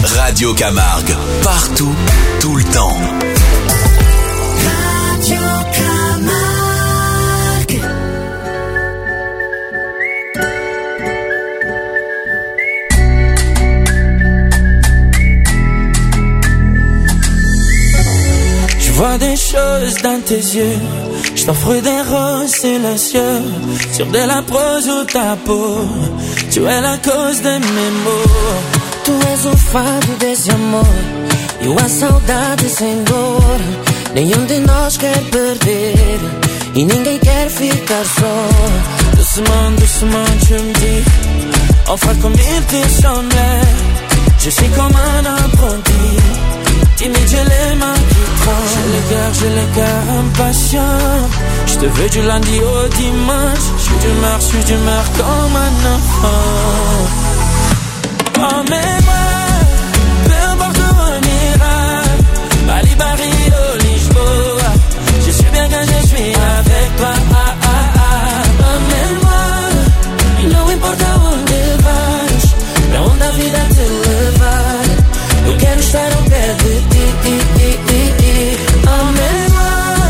Radio Camargue, partout, tout le temps. Radio Camargue. Je vois des choses dans tes yeux, je t'offre des roses silencieux, sur de la prose ou ta peau, tu es la cause de mes maux. Tu és o fado desse amor e a saudade sem dor. Nenhum de nós quer perder e ninguém quer ficar só. Doucement, doucement tu me dis, enfin comme il te semblait. Je suis comme un apprenti, timide j'ai les mains qui tremblent. J'ai le cœur impatient, je te veux du lundi au dimanche. Je suis d'humeur comme un enfant. Emmène-moi, peu importe où on ira, Bali, Rio, Lisboa. Je suis bien quand je suis avec toi. Emmène-moi, e não importa onde vais, pra onde a vida te levar. Eu quero estar ao pé de ti. Emmène-moi.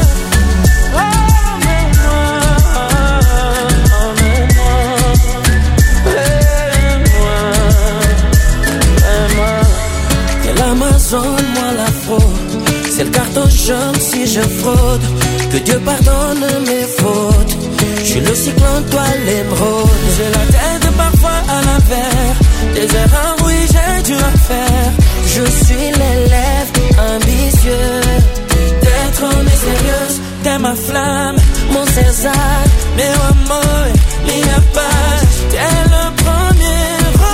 Moi la fraude, c'est le carton jaune si je fraude. Que Dieu pardonne mes fautes. Je suis le cyclone, toi l'émeraude. J'ai la tête parfois à l'envers, des erreurs oui j'ai dû en faire. Je suis l'élève ambitieux, d'être honnête sérieuse, t'es ma flamme, mon César, meu amor, minha paz. T'es le premier.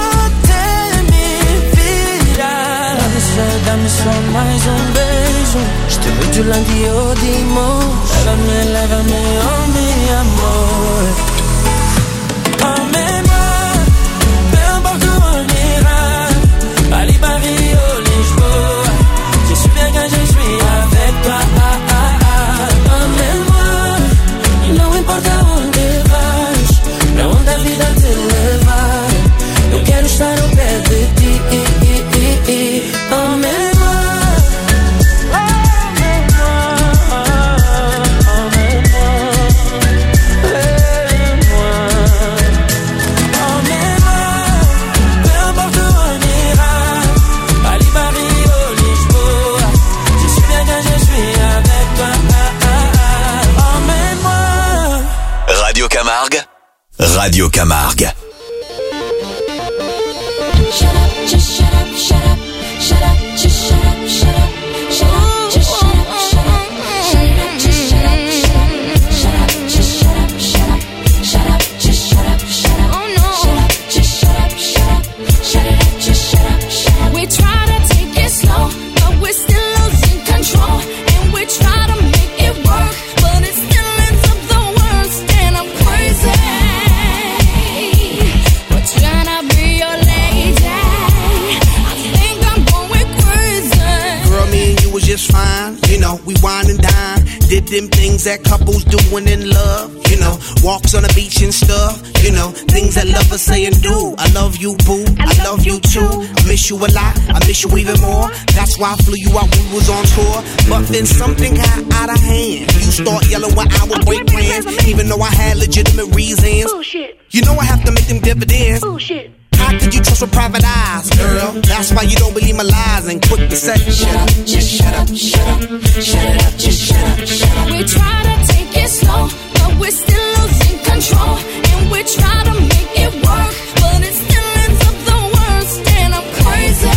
Dá-me só mais beijo. Je te veux du lundi au dimanche. Lève-me, oh mi amor. Emmène-moi, peu importe où on ira, Bali, Rio, Lisboa. Je suis bien quand je suis avec toi. Emmène-moi, e não importa onde vais, pra onde a vida te levar. Eu quero estar ao pé de ti. Emmène-moi. Radio Camargue. Radio Camargue. Shut up, just shut up, shut up, shut up, just shut up, shut up, shut up, just shut up, shut up, shut up, just shut up, shut up, shut up, just shut up, shut up, just shut up, shut up, oh no, shut up, just shut up, shut up, shut it up, just shut up, shut up. We try to take it slow, but we're still losing control, and we try to make it work, but it still ends up the worst, and I'm crazy. We're trying to be your lady. I think I'm going crazy. Girl, me and you was just fine. You know, we wine and dine. Did them things that couples doing in love. You know, walks on the beach and stuff. You know, things that lovers say and do. I love you, boo. I love you too. I miss you a lot. I miss you even more. That's why I flew you out when we was on tour. But then something got out of hand. You start yelling when I would break plans, even though I had legitimate reasons. Bullshit. You know I have to make them dividends. Bullshit. How could you trust with private eyes, girl? That's why you don't believe my lies and quick to say, shut up, just shut up, shut up, shut it up, just shut up, shut up. We try to take it slow, but we're still losing control, and we try to make it work, but it still ends up the worst, and I'm crazy.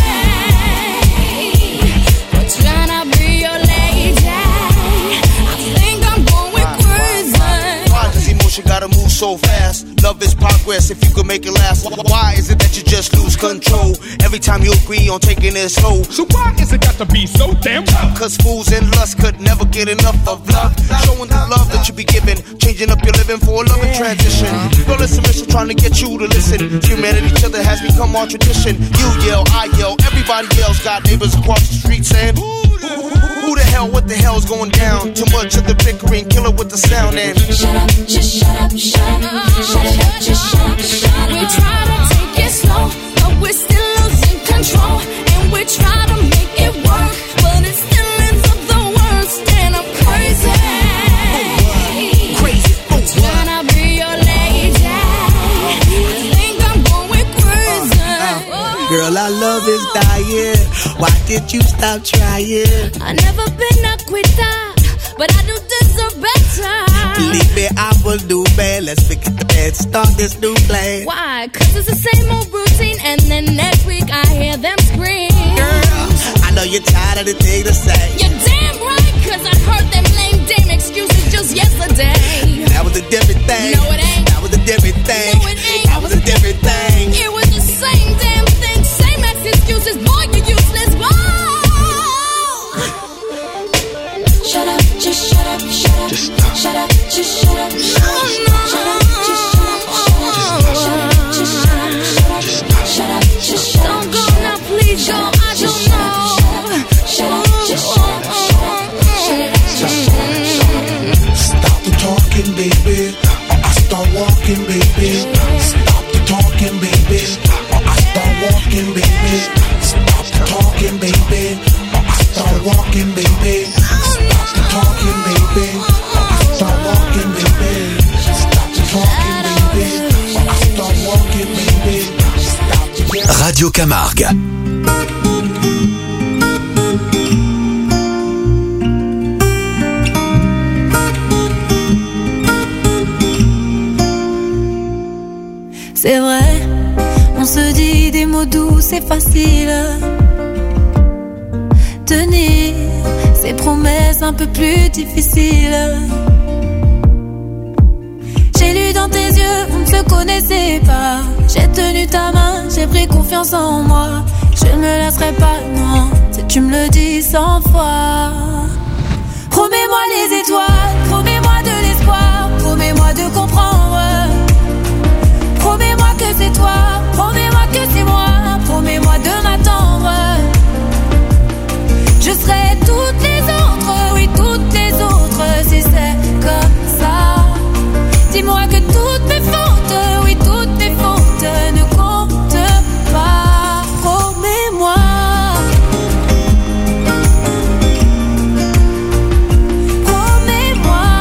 We're trying to be your lady. I think I'm going crazy. Why does emotion gotta move so fast? Love is progress if you could make it last. Why is it that you just lose control every time you agree on taking it slow? So why is it got to be so damn tough? Cause fools and lust could never get enough of love. Showing the love that you be giving, changing up your living for a loving transition. Girl, it's a mission trying to get you to listen. Humanity, each other has become our tradition. You yell, I yell, everybody yells. Got neighbors across the street saying, who the hell, what the hell's going down? Too much of the bickering, kill it with the sound and shut up, just shut up, shut up, shut it up, just shut up, shut up. We try to take it slow, but we're still losing control, and we All our love is dying. Why did you stop trying? I never been a quitter, but I do deserve better. Believe me, I will do bad. Let's pick up the bed, start this new plan. Why? 'Cause it's the same old routine, and then next week I hear them scream. Girl, I know you're tired of the thing to say. You're damn right, 'cause I heard them lame damn excuses just yesterday. That was a different thing. No, it ain't. That was a different thing. No, it ain't. That was a different thing. It was the same damn thing, same as excuses. Boy, you useless. Whoa! Shut up, just shut up, shut up. Just stop. Shut up, just shut up, shut up. Shut up, just shut up, shut up. Just shut up, shut up, shut up. Just shut up. Don't go now, please go. I don't know. Shut up, just shut up, shut up. Stop the talking, baby, or I start walking, baby. Stop the talking, baby, or I start walking, baby. Stop the talking, baby, or I start walking, baby. Stop the talking, baby, or I start walking, baby. Stop the talking, baby, or I start walking, baby. Stop the Radio Camargue. C'est vrai, on se dit des mots doux, c'est facile. Tenir ces promesses un peu plus difficiles. J'ai lu dans tes yeux, on ne se connaissait pas. J'ai tenu ta main, j'ai pris confiance en moi. Je ne me laisserai pas, non, si tu me le dis 100 fois. Promets-moi les étoiles, promets-moi de l'espoir, promets-moi de comprendre. Promets-moi que c'est toi, promets-moi que c'est moi, promets-moi de m'attendre. Je serai toutes les autres, oui toutes les autres, si c'est comme ça. Dis-moi que toutes mes fautes, oui toutes mes fautes ne comptent pas. Promets-moi. Promets-moi.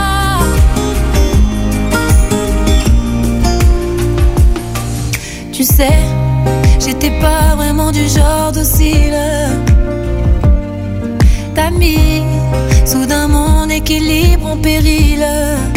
Tu sais, j'étais pas vraiment du genre docile. T'as mis soudain mon équilibre en péril.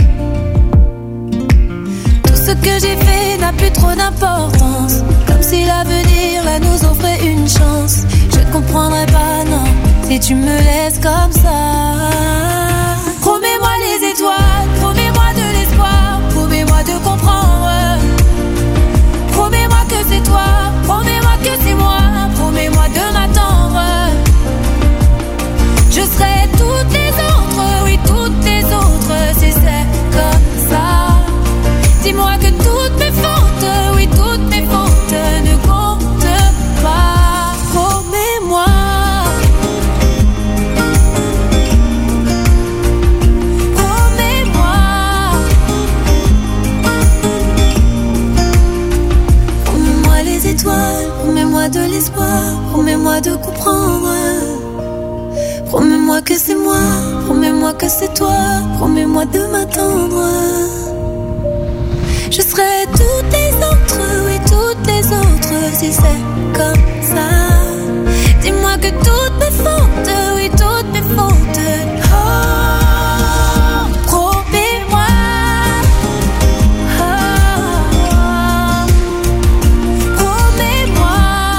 Tout ce que j'ai fait n'a plus trop d'importance. Comme si l'avenir là nous offrait une chance. Je ne comprendrai pas, non, si tu me laisses comme ça. Promets-moi les étoiles, promets-moi de l'espoir, promets-moi de comprendre. Promets-moi que c'est toi, promets-moi que c'est moi, promets-moi de m'attendre. Je serai toutes les autres, oui toutes les autres, si c'est comme ça. Dis-moi que toutes mes fautes, oui toutes mes fautes ne comptent pas. Promets-moi. Promets-moi. Promets-moi les étoiles, promets-moi de l'espoir, promets-moi de comprendre. Promets-moi que c'est moi, promets-moi que c'est toi, promets-moi de m'attendre. Je serai toutes les autres, oui toutes les autres, si c'est comme ça. Dis-moi que toutes mes fautes, oui toutes mes fautes. Oh, promets-moi. Oh, promets-moi.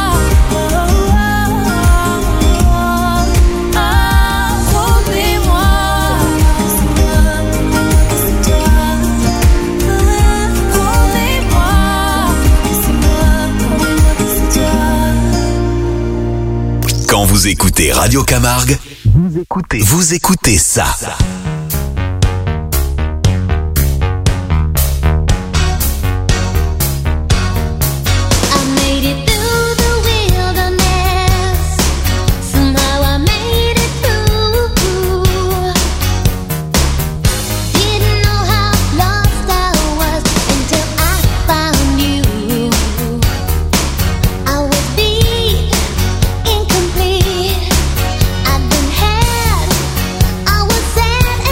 Quand vous écoutez Radio Camargue, vous écoutez ça. Incomplete. I've been had, I was sad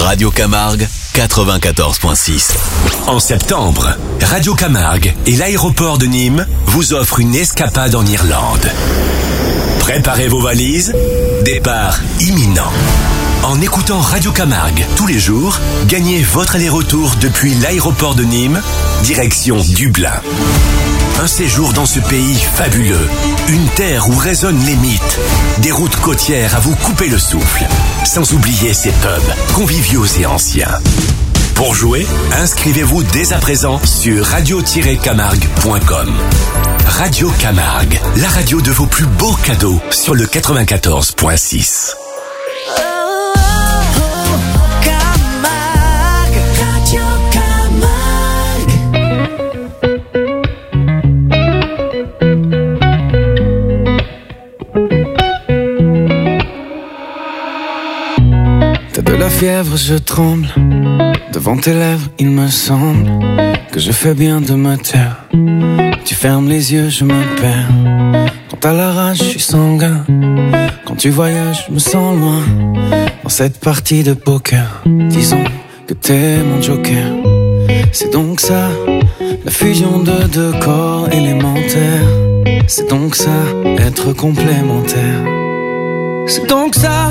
Radio Camargue, 94.6. En septembre, Radio Camargue et l'aéroport de Nîmes vous offrent une escapade en Irlande. Préparez vos valises, départ imminent. En écoutant Radio Camargue tous les jours, gagnez votre aller-retour depuis l'aéroport de Nîmes, direction Dublin. Un séjour dans ce pays fabuleux, une terre où résonnent les mythes, des routes côtières à vous couper le souffle, sans oublier ces pubs conviviaux et anciens. Pour jouer, inscrivez-vous dès à présent sur radio-camargue.com. Radio Camargue, la radio de vos plus beaux cadeaux sur le 94.6. Fièvre, je tremble. Devant tes lèvres, il me semble que je fais bien de me taire. Tu fermes les yeux, je me perds. Quand à la rage, je suis sanguin. Quand tu voyages, je me sens loin. Dans cette partie de poker, disons que t'es mon joker. C'est donc ça, la fusion de deux corps élémentaires. C'est donc ça, être complémentaire. C'est donc ça,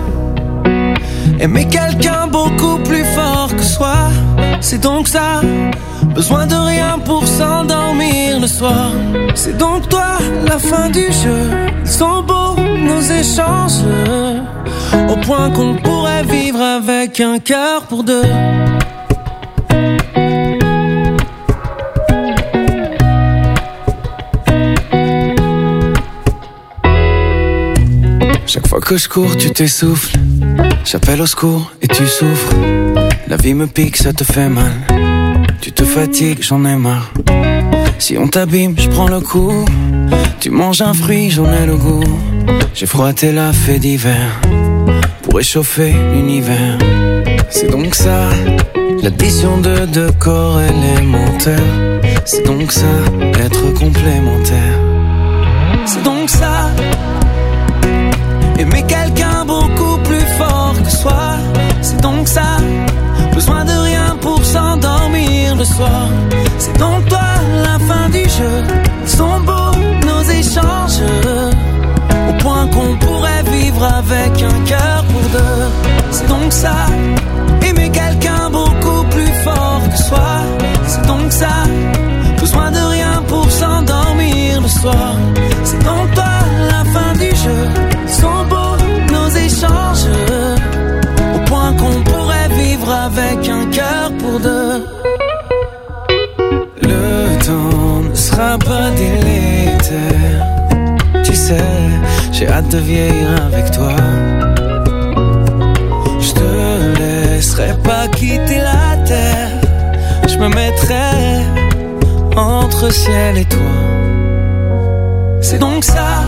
aimer quelqu'un beaucoup plus fort que soi. C'est donc ça, besoin de rien pour s'endormir le soir. C'est donc toi, la fin du jeu. Ils sont beaux nos échanges, au point qu'on pourrait vivre avec un cœur pour deux. Chaque fois que je cours, tu t'essouffles. J'appelle au secours et tu souffres. La vie me pique, ça te fait mal. Tu te fatigues, j'en ai marre. Si on t'abîme, je prends le coup. Tu manges un fruit, j'en ai le goût. J'ai froissé la fée d'hiver pour réchauffer l'univers. C'est donc ça, l'addition de deux corps élémentaires. C'est donc ça, être complémentaire. C'est donc ça, aimer quelqu'un beaucoup plus fort que soi. C'est donc ça, besoin de rien pour s'endormir le soir. C'est donc toi, la fin du jeu. Ils sont beaux nos échanges, au point qu'on pourrait vivre avec un cœur pour deux. C'est donc ça, aimer quelqu'un beaucoup plus fort que soi. C'est donc ça, besoin de rien pour s'endormir le soir. C'est donc toi, la fin du jeu. Ils sont beaux nos échanges, au point qu'on pourrait vivre avec un cœur pour deux. Le temps ne sera pas délétère. Tu sais, j'ai hâte de vieillir avec toi. Je te laisserai pas quitter la terre. Je me mettrai entre ciel et toi. C'est donc ça,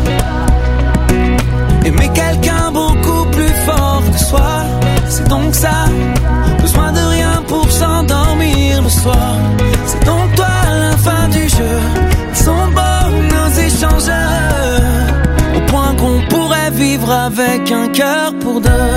aimer quelqu'un beaucoup plus fort que soi. C'est donc ça, besoin de rien pour s'endormir le soir. C'est donc toi, la fin du jeu. Ils sont beaux nos échanges, au point qu'on pourrait vivre avec un cœur pour deux.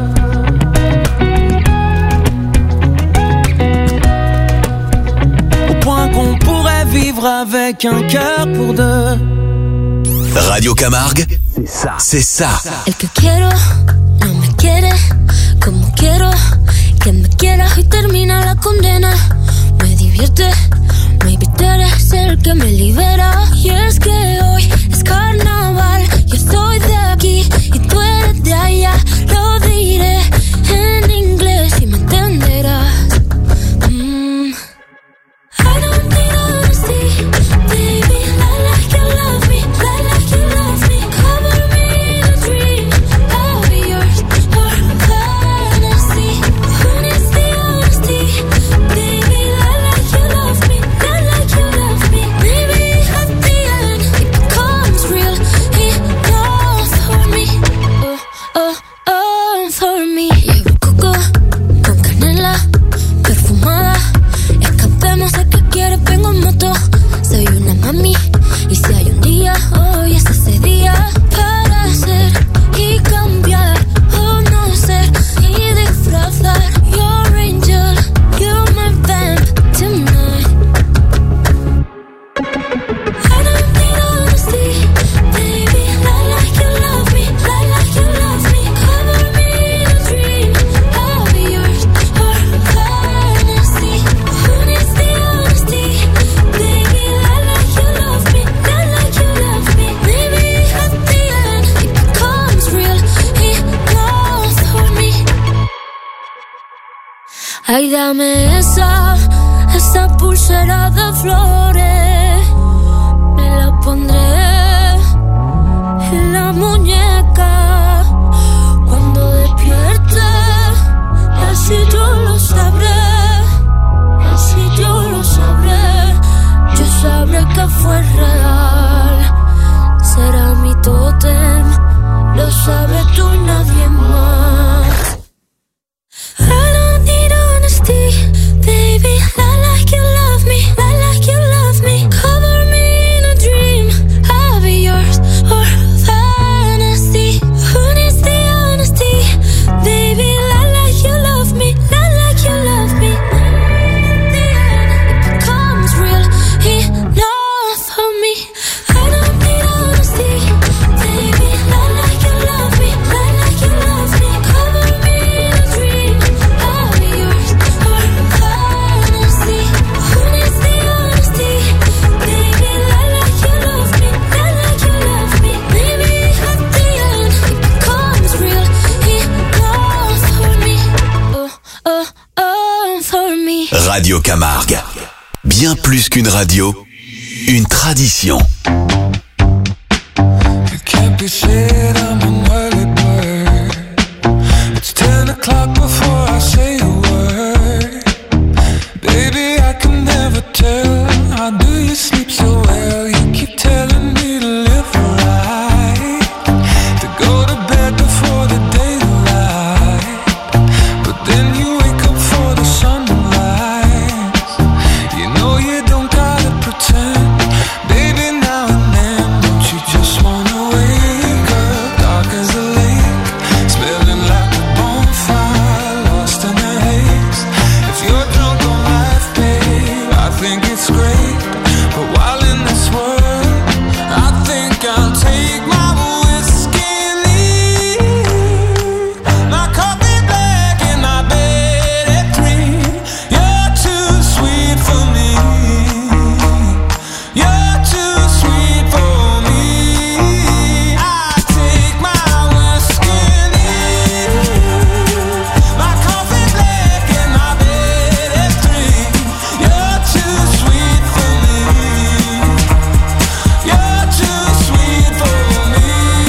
Au point qu'on pourrait vivre avec un cœur pour deux. Radio Camargue, c'est ça. El que quiero no me quiere como quiero que me quiera y termina la condena. Me divierte, maybe tú eres el que me libera. Y es que hoy es carnaval, yo soy de aquí y tú eres de allá. Lo diré en inglés y me entenderás. I don't need honesty, baby, lie like you love me, lie like you love me. Cover me in a dream, I'll be yours for fantasy. Who needs the honesty, baby, lie like you love me, lie like you love me. Maybe at the end, you could call Ay, dame esa pulsera de flores, me la pondré en la muñeca cuando despierte, así yo lo sabré, así yo lo sabré, yo sabré que fue real, será mi tótem, lo sabes tú y nadie más. I don't need honesty, baby, lie like you love me, lie like you love me, cover me in a dream, I'll be yours or fantasy. Who needs the honesty, baby, lie like you love me, lie like you love me. In the end, it becomes real enough for me. I don't need honesty, baby, lie like you love me, lie like you love me, cover me in a dream, I'll be yours or fantasy. Who needs the honesty, baby, lie like you love me, lie like you love me. Maybe at the end it becomes real enough for me. For me. Radio Camargue. Bien plus qu'une radio, une tradition. It can't be said I'm an early bird. It's 10 o'clock before I say a word. Baby, I can never tell. How do you sleep so well? You keep telling me to live right, to go to bed before the daylight, but then you wake up for the sunrise. You know you don't gotta pretend, baby, now and then. Don't you just wanna wake up dark as a lake, smelling like a bonfire, lost in the haze. If you're drunk on life, babe, I think it's great. But while in this world, I think I'll take my whiskey and leave. My coffee black and my bed at 3. You're too sweet for me. You're too sweet for me. I take my whiskey and leave. My coffee black and my bed at 3. You're too sweet for me. You're too sweet for me.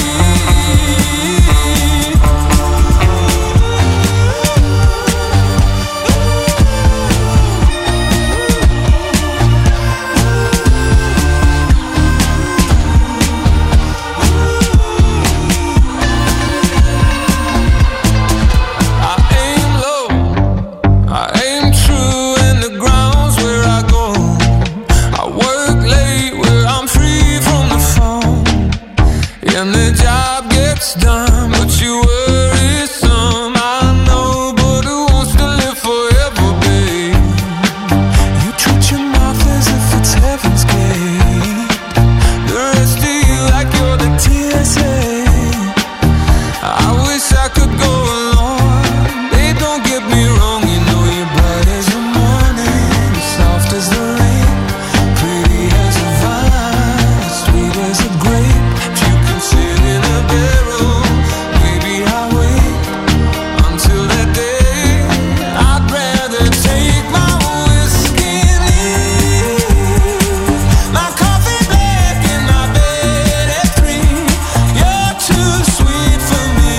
I aim low, I aim true, and the ground's where I go. I work late where I'm free from the phone, and the job gets done, but you worry some. I know, but who wants to live forever, babe? You treat your mouth as if it's heaven's gate. The rest of you like you're the TSA. I wish I could go along, babe, don't get me wrong. You know you're bright as the morning, soft as the rain, pretty as a vine, sweet as a grape. If you can sit in a barrel, maybe I'll wait until that day. I'd rather take my whiskey and leave. My coffee black and my bed at 3. You're too sweet for me.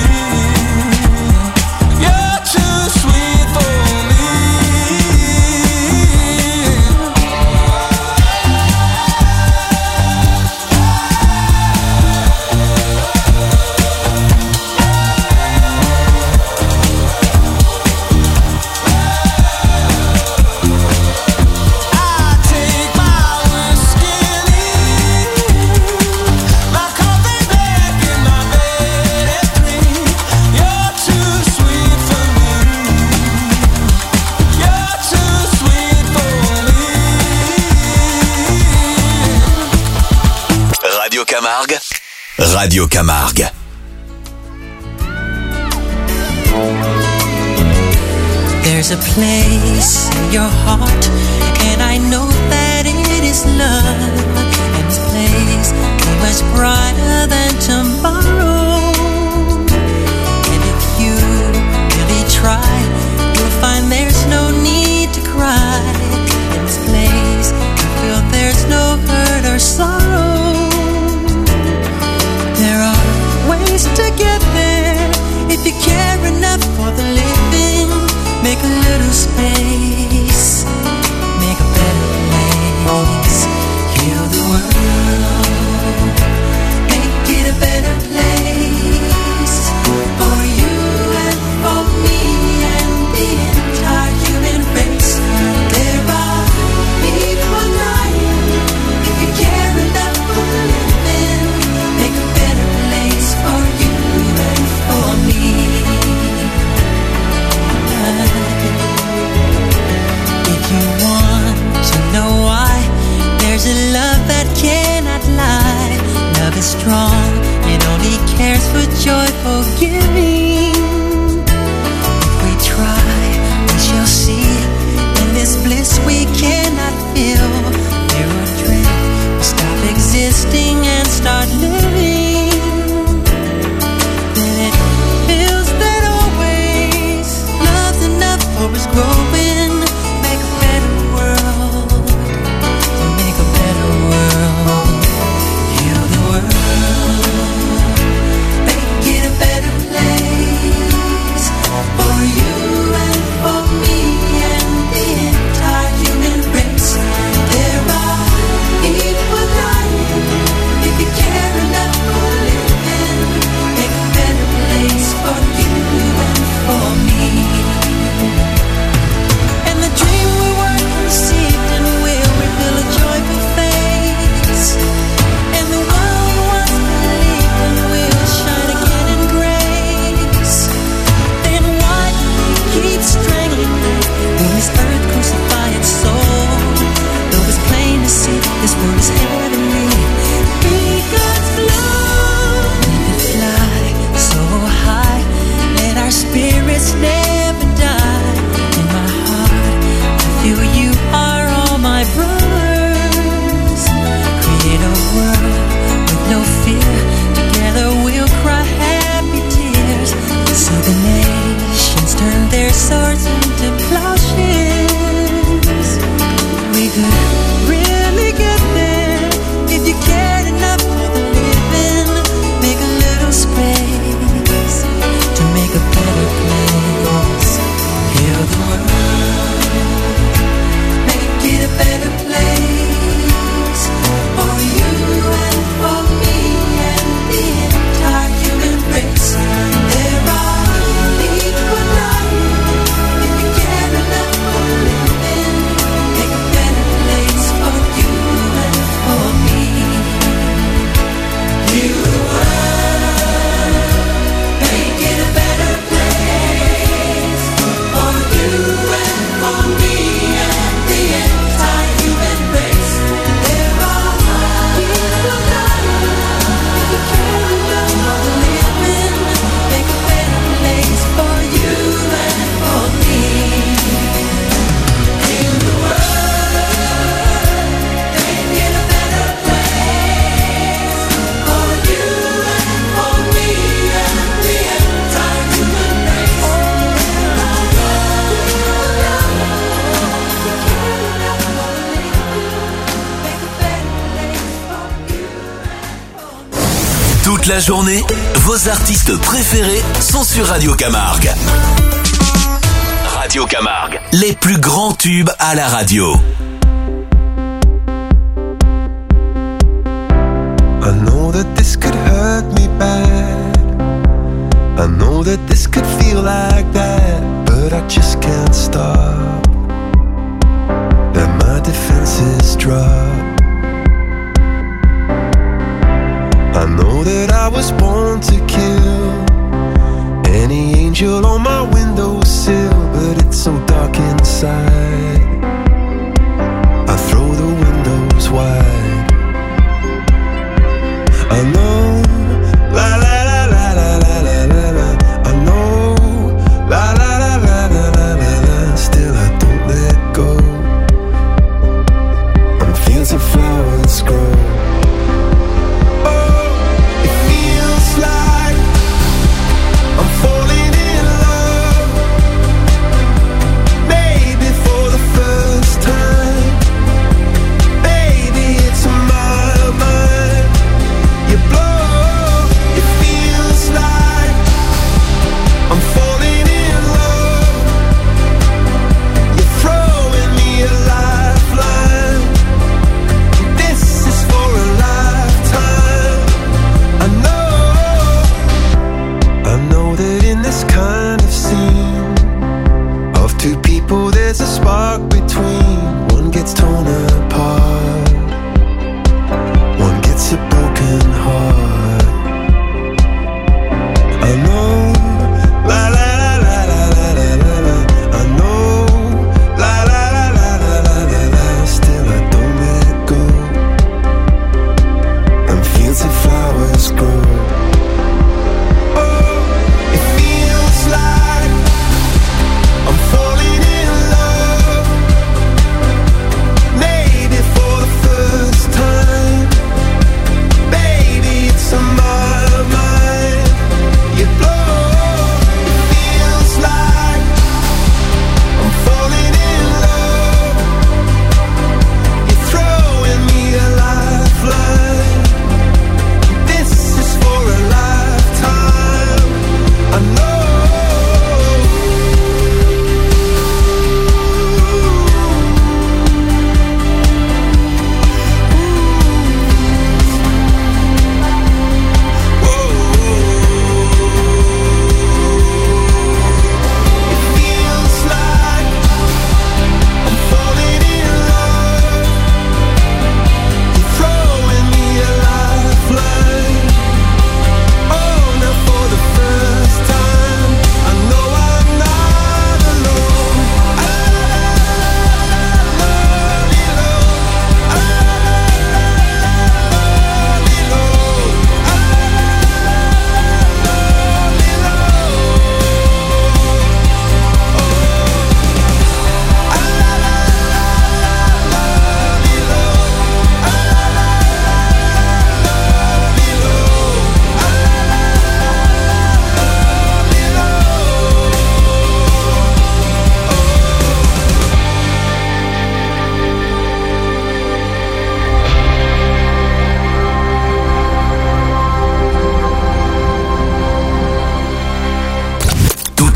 You're too sweet for me. I take my whiskey and leave. My coffee black and my bed at 3. You're too sweet for me. You're too sweet for me. Radio Camargue. Radio Camargue. There's a place in your heart, and I know that it is love. And this place is much brighter than tomorrow. And if you really try, you'll find there's no need wrong and only cares for joyful giving. If we try, we shall see. In this bliss we cannot feel. Fear or dread will stop existing and start living. Then it feels that always love's enough for us growing. Make a better world. Make a better world. Heal the world. Make it a better place for you and for me and the entire human race. There are equal lives if you care enough for living. Make a better place for you and for me. And the dream we were conceived in will reveal a joyful face. And the world once believed in will shine again in grace. Then why keep strangling me when this earth crucify its soul? Though it's plain to see this world is heavenly. Be God's love. We could fly so high, let our spirits never die. In my heart, I feel you are all my brothers. Create a world with no fear. Together we'll cry happy tears. So the nations turn their swords into plowshares. We could really get there if you cared enough for the living. Make a little space to make a better place. Heal the world. Make it a better place for you and for me and the entire human race. There are equal lives if you care enough for living. Make a better place for you and for me. Heal the world. Make it a better place for you and for me and the entire human race. There are equal lives if you care enough for living. Make a better place for you and for me. Heal the world. Make it a better place for you and for me and the entire human race. Toute la journée, vos artistes préférés sont sur Radio Camargue. Radio Camargue, les plus grands tubes à la radio. I know that this could hurt me bad. I know that this could feel like that, but I just can't stop. Let my defenses drop. I know that I was born to kill any angel on my windowsill, but it's so dark inside. I throw the windows wide. I know, la la la la la la la la la. I know, la la la la la la la la. Still I don't let go. On fields of flowers grow. Like I'm falling in love, maybe for the first time. Baby, it's my mind. You blow, it feels like I'm falling in love. You're throwing me a lifeline. This is for a lifetime. I know that in this kind of scene of two people there's a spark between. One gets torn apart, one gets a broken heart. I know, la la la la la la la la la. I know, la la la la la la la la. Still I don't let go. And fields of flowers grow.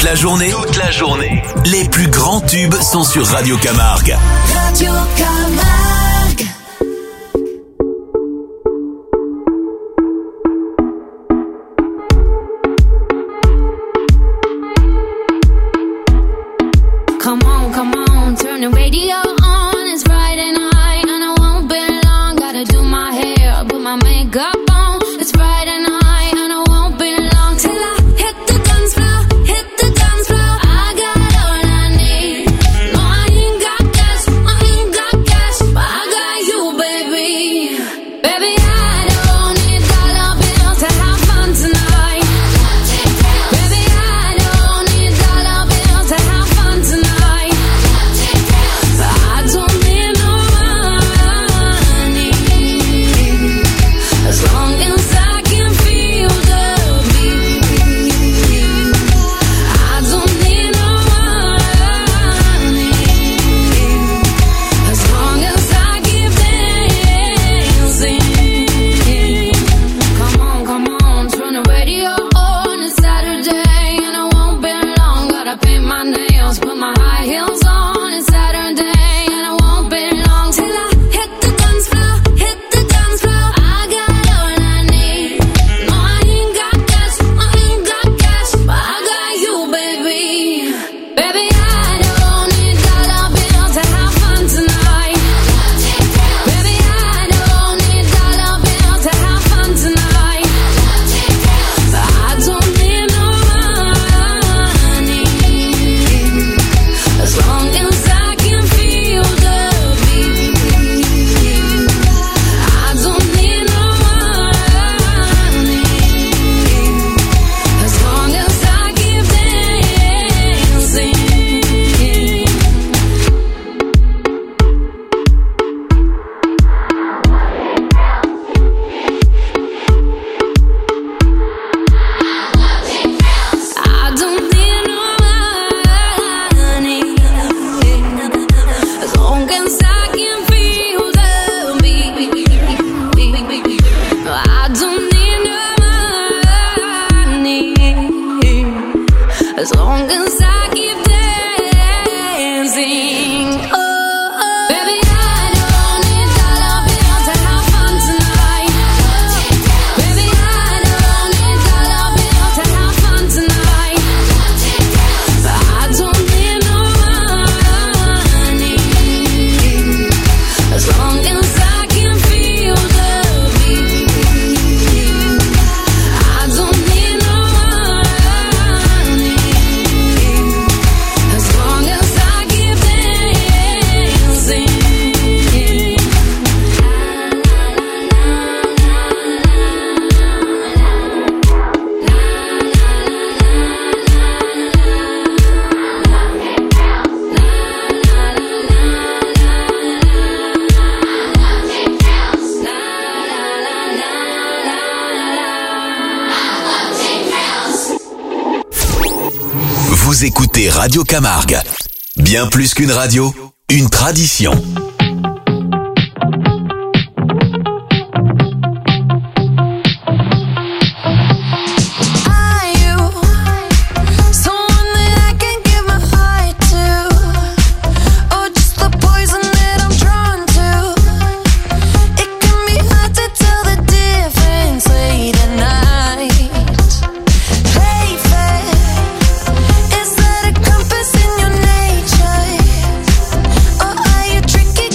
la journée, les plus grands tubes sont sur Radio Camargue. Radio Camargue. Come on, turn the radio on. It's Friday night and I won't be long. Gotta do my hair, put my makeup on. It's Friday night and I won't be long till I hit the dance floor, hit the dance floor. I got all I need. No, I ain't got cash, but I got you, baby. Baby, I don't need dollar bills to have fun tonight. Baby, I don't need dollar bills to have fun tonight. I don't need no money, as long as I can feel the beat. I don't need no money, as long as I keep dancing. Come on, turn the radio on. It's Saturday and I won't be long. Gotta paint my nails, put my high heels on. It's Saturday and I won't be long till I hit the dance floor, hit the dance floor. I got all I need. No, I ain't got cash, but I got you, baby. Baby, I don't need dollar bills to have fun tonight. Baby, I don't need dollar bills to have fun tonight. I don't need no money, as long as I can feel the beat. I don't need no money, as long as I keep dancing. I don't need no money, as long as I can feel the beat. I don't need no money, as long as I keep dancing. Oh, baby, I don't need dollar bills to have fun tonight. Baby, I don't need dollar bills to have fun tonight. I don't need no money, as long as I can feel the beat. I don't need no money, as long as I keep dancing. Vous écoutez Radio Camargue. Bien plus qu'une radio, une tradition. Are you someone that I can give my heart to, or just the poison that I'm drawn to? It can be hard to tell the difference late at night. Play fair, is that a compass in your nature, or are you tricky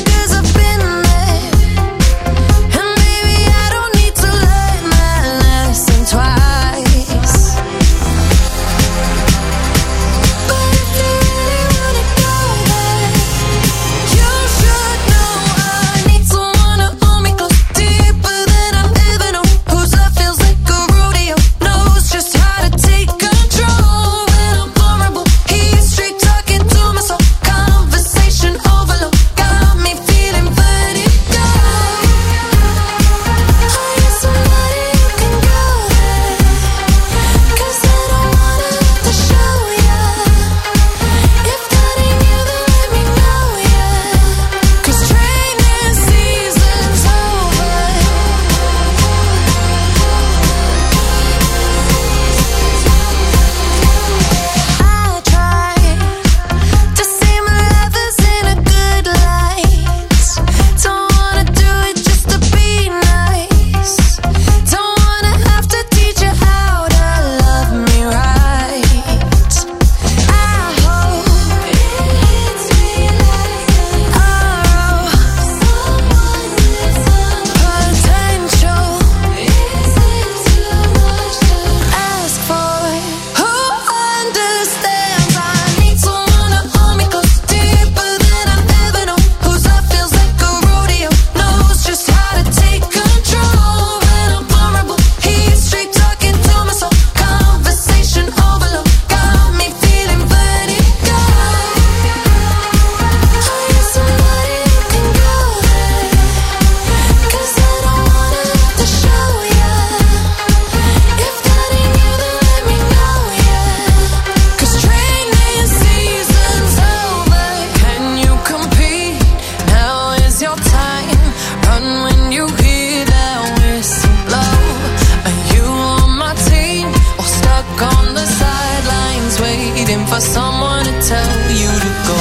for someone to tell you to go.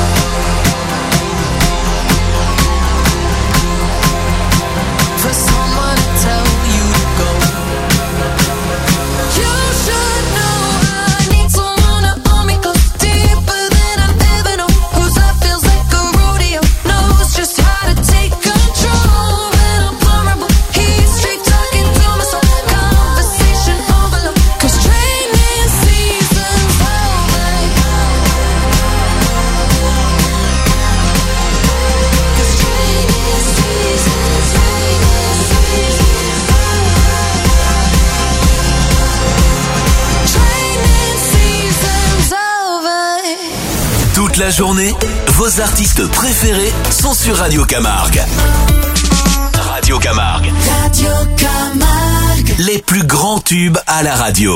For someone to tell you to go. You should know I need someone to hold me close, deeper than I've ever known. Whose love feels like a rodeo, knows just how to take control. When I'm vulnerable, he's straight talking to my soul. Conversation overload, 'cause training season's over. 'Cause training season's Toute la journée, vos artistes préférés sont sur Radio Camargue. Radio Camargue. Radio Camargue. Les plus grands tubes à la radio.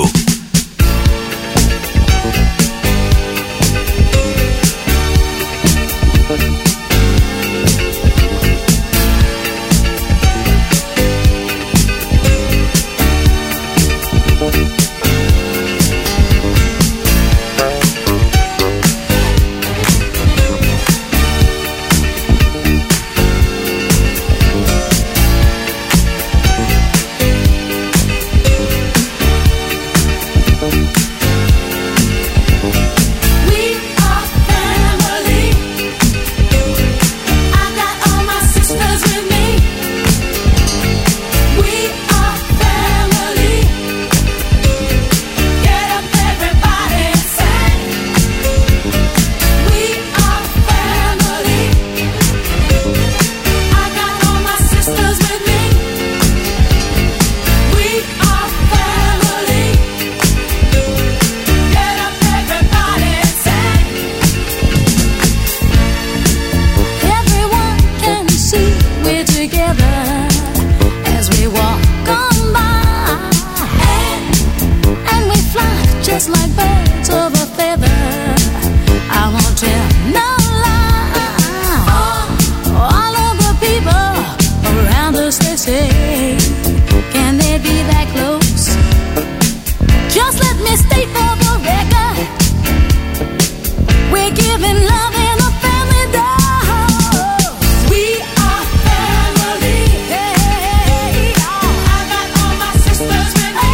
Just like birds of a feather, I won't tell no lie. All of the people around us, they say, can they be that close? Just let me state for the record, we're giving love in a family dose. We are family. Hey, I got all my sisters with me.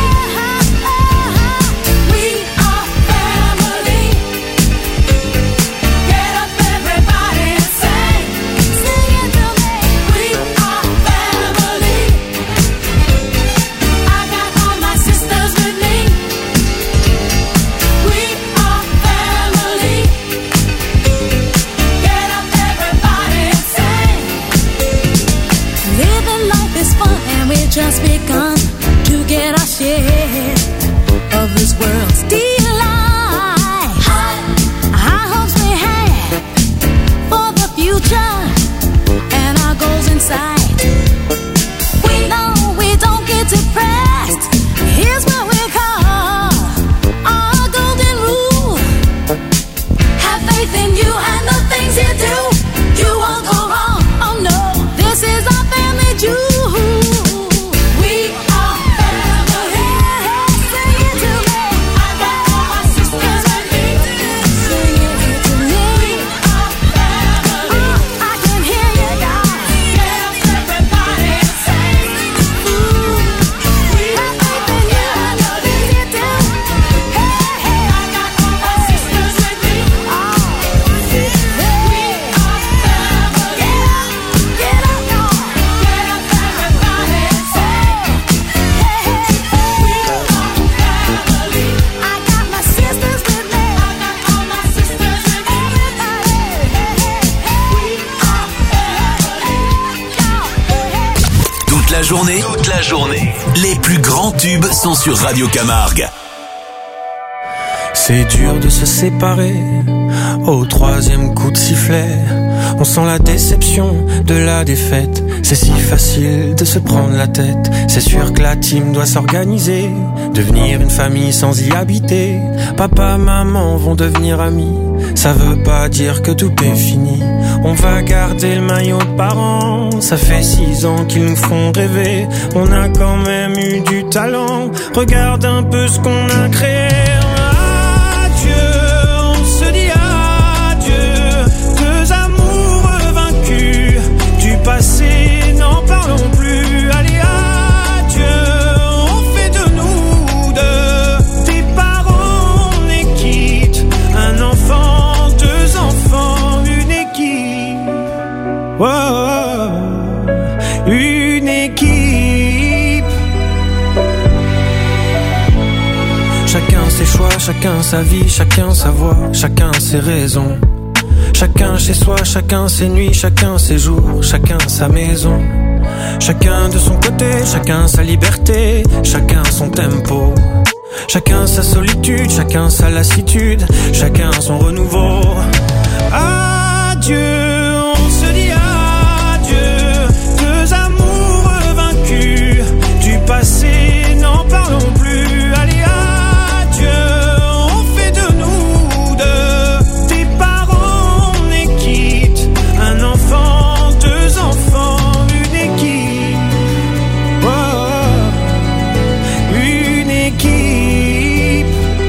We are family. Get up, everybody, and sing. Sing it to me. We are family. I got all my sisters with me. We are family. Get up, everybody, and sing. Living life is fun, and we just begun to get our share of this world's delight. High hopes we had for the future, and our goals in sight. We know we don't get depressed. Here's what we call our golden rule: have faith in you and the things you do. You won't go wrong. Oh no, this is our family jewel. We are family. Sing it to me. I got all my sisters with me. Sing it to me. We are family. I can hear you, guys. Get up, everybody, and sing. We have faith in you and the things you do. Hey, I got all my sisters with me. We are family. Get up, y'all. Get up, everybody, and sing. We are family. I got my sisters with me. I got all my sisters with me. Everybody. Toute la journée, les plus grands tubes sont sur Radio Camargue. C'est dur de se séparer au troisième coup de sifflet. On sent la déception de la défaite. C'est si facile de se prendre la tête. C'est sûr que la team doit s'organiser, devenir une famille sans y habiter. Papa, maman vont devenir amis. Ça veut pas dire que tout est fini. On va garder le maillot de parents. Ça fait 6 ans qu'ils nous font rêver. On a quand même eu du talent. Regarde un peu ce qu'on a créé. Adieu passé, n'en parlons plus. Allez, adieu, on fait de nous deux des parents, on est quitte. Un enfant, deux enfants, une équipe. Oh, une équipe. Chacun ses choix, chacun sa vie, chacun sa voix, chacun ses raisons. Chacun chez soi, chacun ses nuits, chacun ses jours, chacun sa maison. Chacun de son côté, chacun sa liberté, chacun son tempo. Chacun sa solitude, chacun sa lassitude, chacun son renouveau. Adieu, on se dit adieu, deux amours vaincus. Du passé, n'en parlons plus. Allez, adieu, on fait de nous deux des parents, on est quitte. Un enfant, deux enfants, une équipe. Oh, une équipe.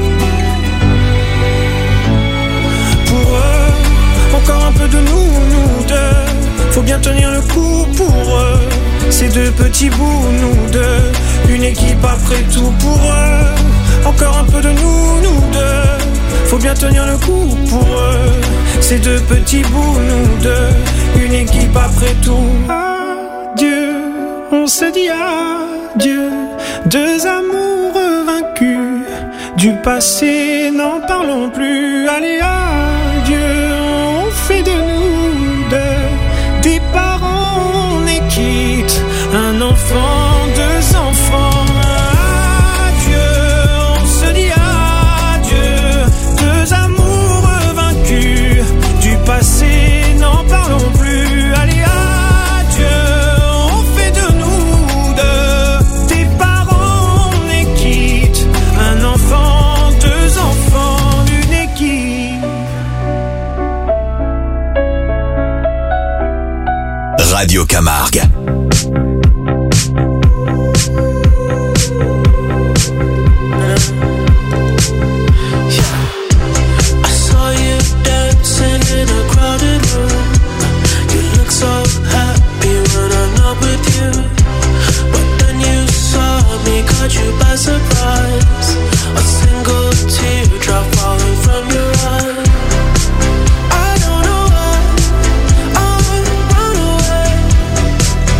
Pour eux, encore un peu de nous deux. Faut bien tenir le coup pour eux. Ces deux petits bouts, nous deux. Une équipe après tout pour eux. Encore un peu de nous deux. Faut bien tenir le coup pour eux. Ces deux petits bouts, nous deux. Une équipe après tout. Adieu, on se dit adieu. Deux amours vaincus. Du passé, n'en parlons plus. Allez, adieu, on fait de nous deux des parents, on est quitte. Un enfant, deux enfants. Adieu, on se dit adieu. Deux amours vaincus. Du passé, n'en parlons plus. Allez, adieu, on fait de nous deux des parents, on est quitte. Un enfant, deux enfants, une équipe. Radio Camargue. I saw you dancing in a crowded room. You look so happy when I'm not with you. But then you saw me, caught you by surprise. A single teardrop falling from your eye. I don't know why I run away.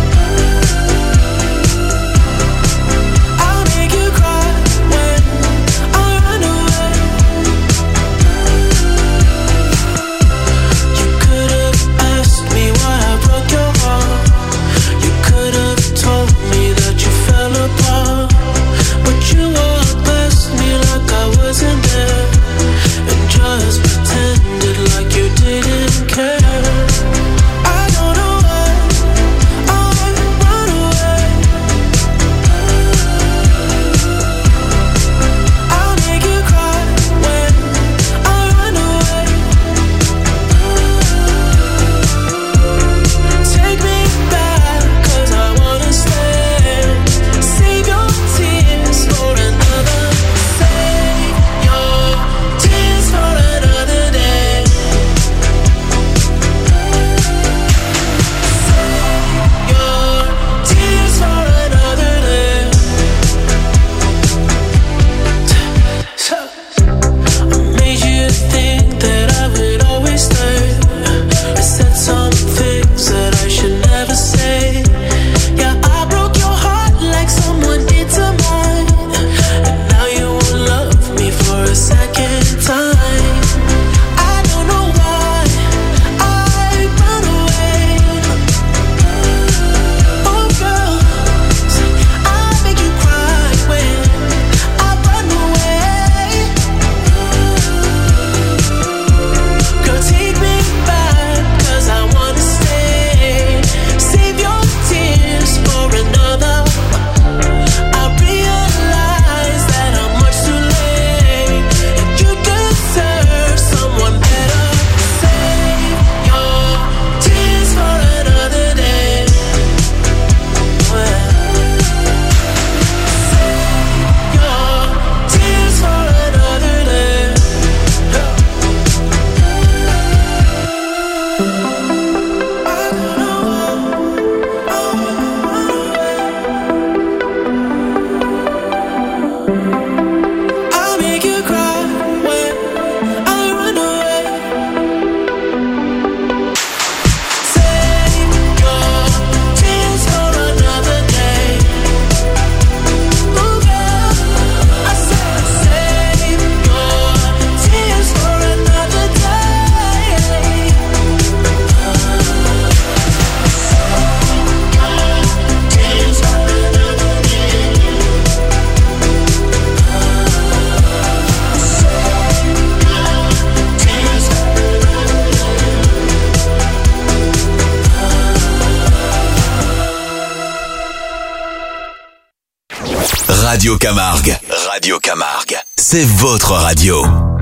Radio Camargue. Radio Camargue, c'est votre radio.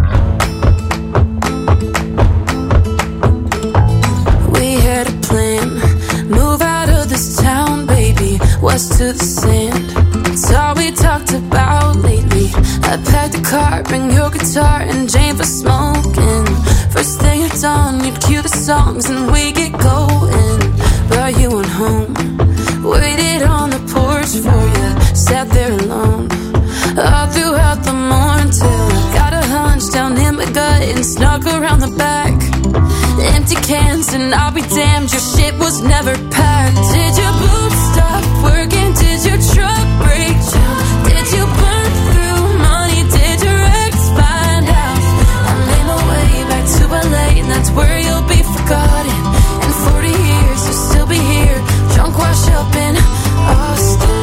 We had a plan, move out of this town, baby, west to the sand. It's all we talked about lately. I packed the car, bring your guitar and Jane for smoking. First thing at dawn, you'd cue the songs and we get going. But you went home, waited on the porch for you, sat there alone all throughout the morning till I got a hunch down in my gut and snuck around the back. Empty cans and I'll be damned, your shit was never packed. Did your boots stop working? Did your truck break down? Did you burn through money? Did your ex find out? I made my way back to LA and that's where you'll be forgotten. In 40 years you'll still be here, drunk wash up in Austin.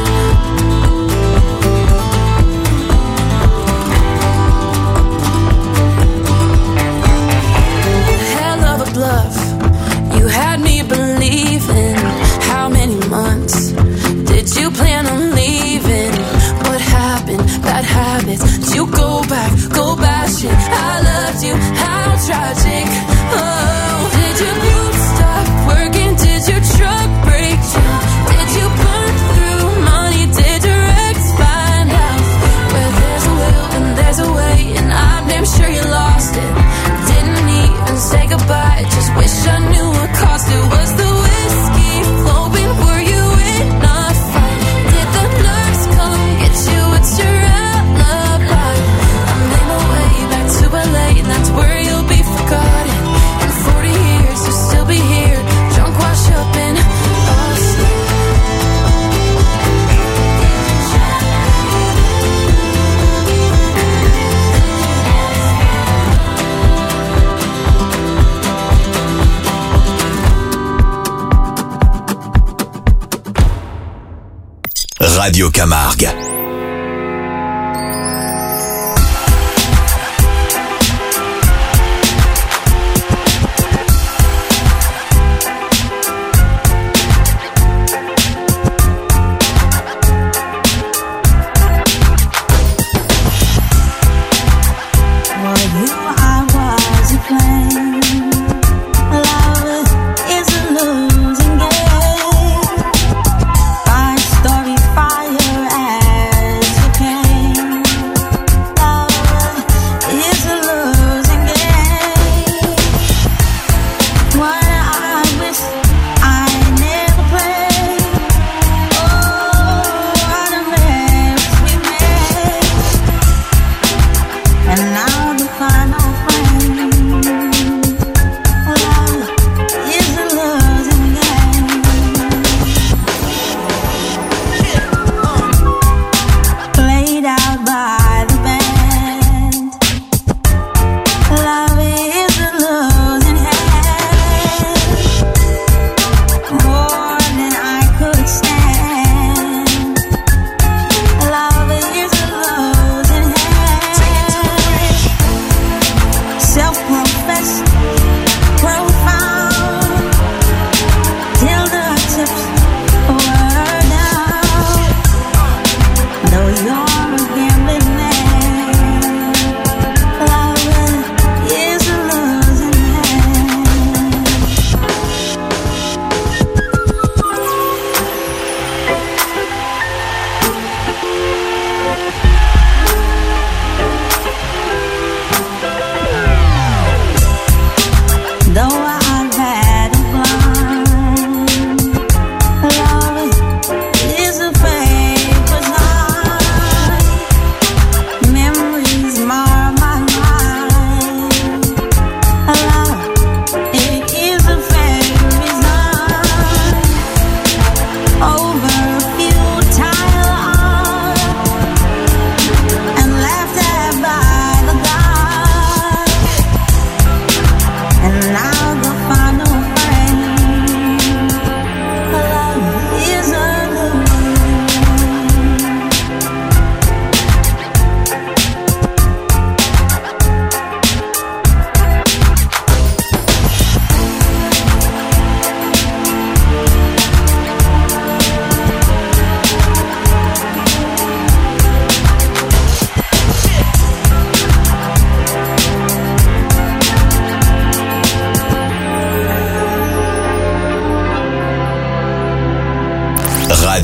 Bluff. You had me believing. How many months did you plan on leaving? What happened? Bad habits. Did you go back? Go bashing. I loved you. How tragic. Oh, did your boots stop working? Did your truck break down? Did you burn through money? Did your ex find out? Where there's a will and there's a way, and I'm damn sure you lost it. Didn't even say goodbye, just wish I knew what caused it. Was the whiskey flowing? Were you in a fight? Did the nurse come get you? What's your alibi? I made my way back to LA and that's where you'll be forgotten. In 40 years you'll still be here, drunk wash up in Austin. Radio Camargue. Story fire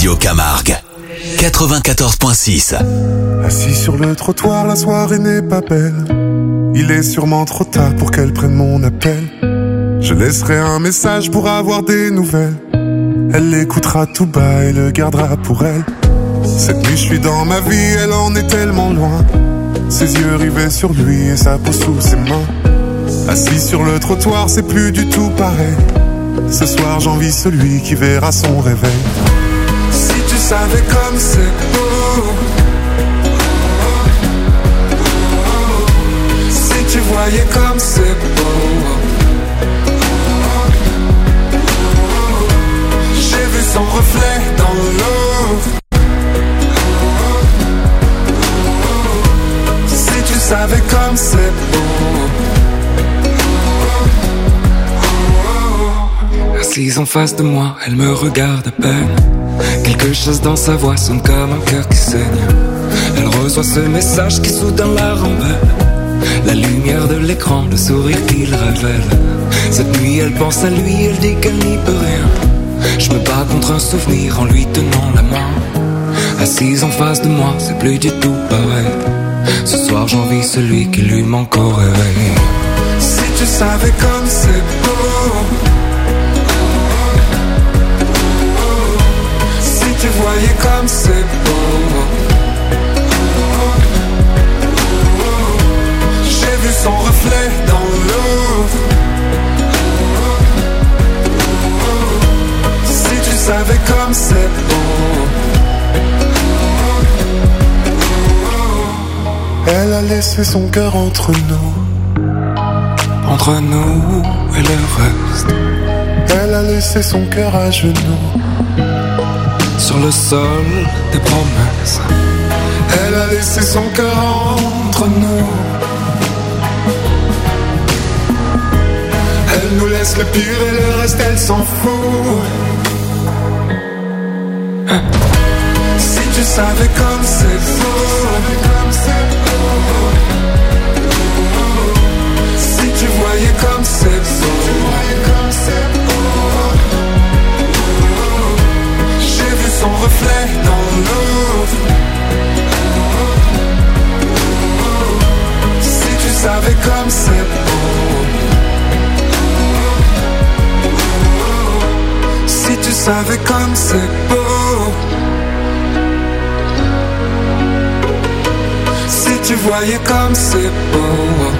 Radio Camargue. 94.6. Assis sur le trottoir, la soirée n'est pas belle. Il est sûrement trop tard pour qu'elle prenne mon appel. Je laisserai un message pour avoir des nouvelles. Elle l'écoutera tout bas et le gardera pour elle. Cette nuit je suis dans ma vie, elle en est tellement loin. Ses yeux rivés sur lui et sa peau sous ses mains. Assis sur le trottoir, c'est plus du tout pareil. Ce soir j'envie celui qui verra son réveil. Si tu savais comme c'est beau, si tu voyais comme c'est beau. J'ai vu son reflet dans l'eau. Si tu savais comme c'est beau. Assise en face de moi, elle me regarde à peine. Quelque chose dans sa voix sonne comme un cœur qui saigne. Elle reçoit ce message qui soudain la rembelle. La lumière de l'écran, le sourire qu'il révèle. Cette nuit elle pense à lui, elle dit qu'elle n'y peut rien. Je me bats contre un souvenir en lui tenant la main. Assise en face de moi, c'est plus du tout pareil. Ce soir j'envie celui qui lui manque au réveil. Si tu savais comme c'est beau, si tu voyais comme c'est beau. J'ai vu son reflet dans l'eau. Si tu savais comme c'est beau. Elle a laissé son cœur entre nous. Entre nous et le reste. Elle a laissé son cœur à genoux. Sur le sol des promesses. Elle a laissé son cœur entre nous. Elle nous laisse le pire et le reste elle s'en fout. Si tu savais comme c'est beau. Si tu voyais comme c'est beau. J'ai vu son reflet dans l'eau. Si tu savais comme c'est beau. Si tu savais comme c'est beau. Si tu voyais comme c'est beau.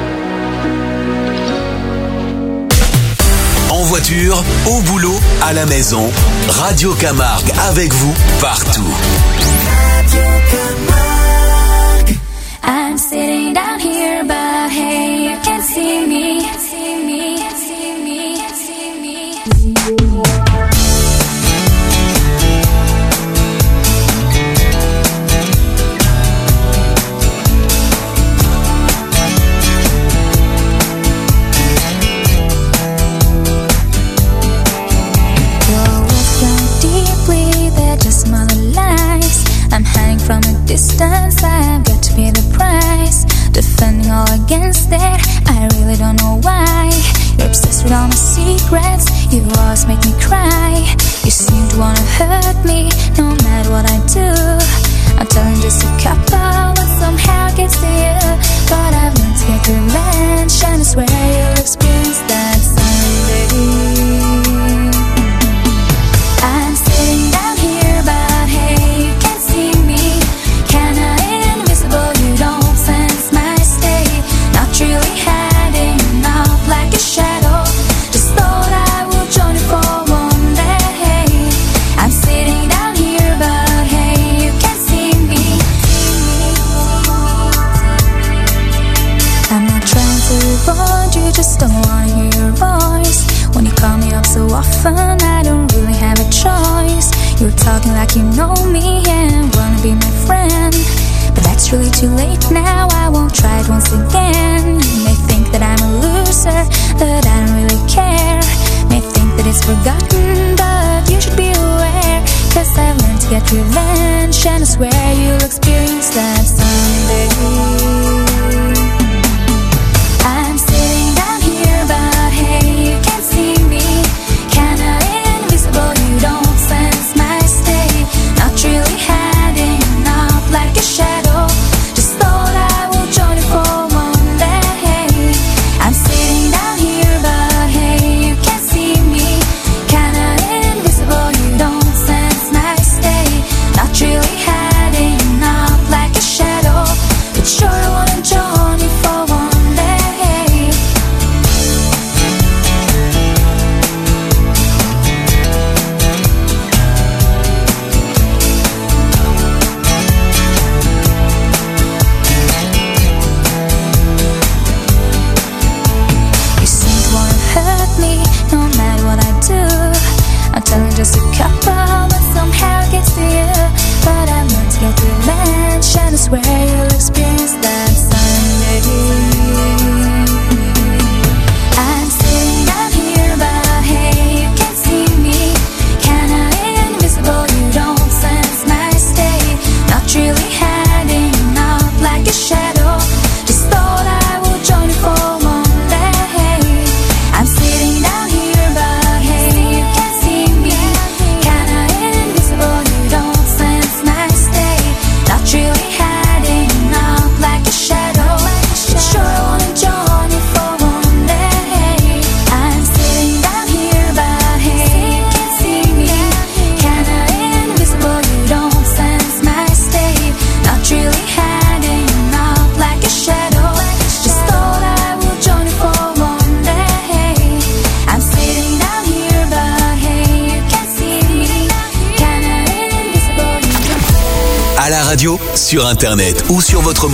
En voiture, au boulot, à la maison, Radio Camargue avec vous partout. I'm sitting down here, but hey, you can't see me. See me, see me, see me. I'm hiding from a distance, I've got to pay the price. Defending all against it, I really don't know why. You're obsessed with all my secrets, you always make me cry. You seem to wanna hurt me, no matter what I do. I'm telling just a couple, but somehow it gets to you. But I've learned to get revenge, and I swear you'll experience that someday. I'm sitting down here, but hey, you can't see me. Kinda invisible, you don't sense my state. Not really hiding out like a shadow. Just thought I would join you for one day. I'm sitting down here, but hey, you can't see me. I'm not trying to avoid you, just don't wanna hear your voice. When you call me up so often, I don't really have a choice. You're talking like you know me and wanna be my friend, but that's really too late now, I won't try it once again. You may think that I'm a loser, but I don't really care. May think that it's forgotten, but you should be aware. Cause I've learned to get revenge, and I swear you'll experience that someday. I'm sitting down here, but hey, you can't see me. Kinda invisible, you don't sense my state. radio, sur Internet ou sur votre